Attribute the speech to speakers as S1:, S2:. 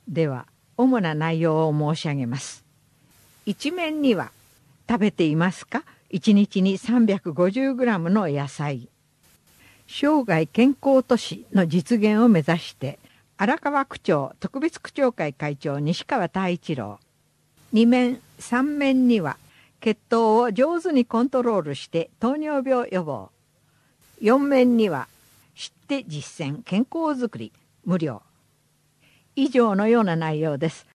S1: では主な内容を申し上げます。一面には食べていますか1日に 350g の野菜。生涯健康都市の実現を目指して荒川区長特別区長会会長西川太一郎。2面3面には血糖を上手にコントロールして糖尿病予防。4面には知って実践健康づくり無料。以上のような内容です。